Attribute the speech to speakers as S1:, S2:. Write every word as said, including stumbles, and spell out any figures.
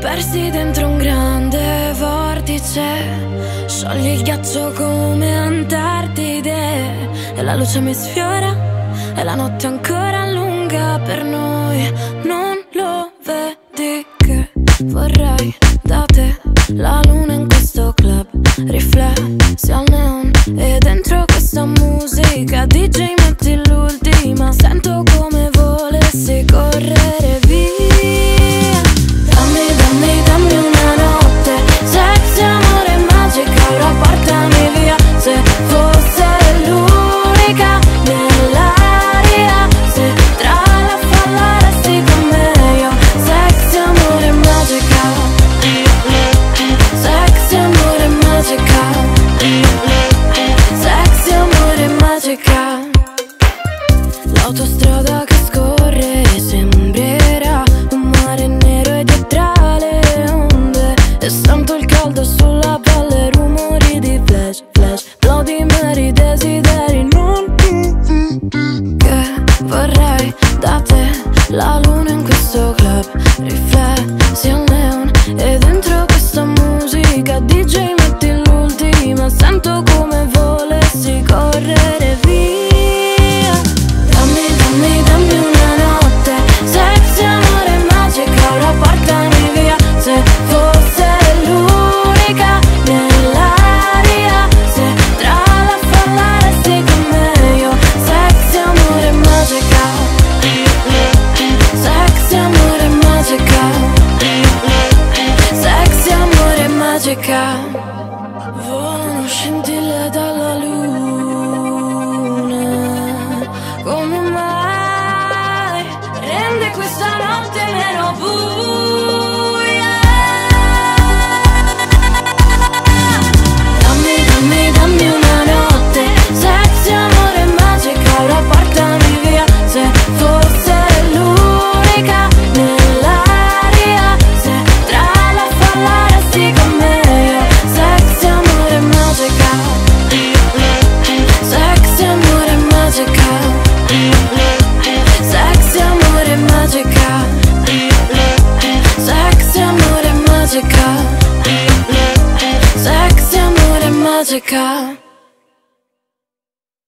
S1: persi dentro un grande vortice, sciogli il ghiaccio come Antartide, e la luce mi sfiora e la notte è ancora lunga per noi. Non lo vedi che vorrei da te la luna in questo club, riflessi al neon e dentro questa musica D J metti l'ultima, sento come volessi correre via. Dammi, dammi, dammi una notte, sexy, amore, magica, ora portami via. Se fosse l'unica nell'aria, se tra la folla resti con me io. Sexy, amore, magica, sexy, amore, magica, sexy, amore, magica. L'autostrada che scorre sembrerà un mare nero e dietro le onde, e sento il caldo sulla pelle, rumori di flash, flash, Bloody Mary, desideri non che vorrei da te la luna in questo club, riflessi al neon e dentro questa musica D J metti l'ultima, sento come volessi correre via. Dammi, dammi, dammi una notte, sexy, amore, magica, ora portami via. Se fosse l'unica nell'aria, se tra la folla resti con me io. Sexy, amore, magica, sexy, amore, magica, sexy, amore, magica. Volano scintille dalla luna, come mai rende questa notte meno buia? Dammi, dammi, dammi una notte, sexy, amore, magica, ora portami via. Se fosse l'unica nell'aria, se tra la folla resti con me io. Sexy, amore, magica, sexy, amore, magica, sexy, amore, magica, sexy, amore, magica, sexy, amore, magica.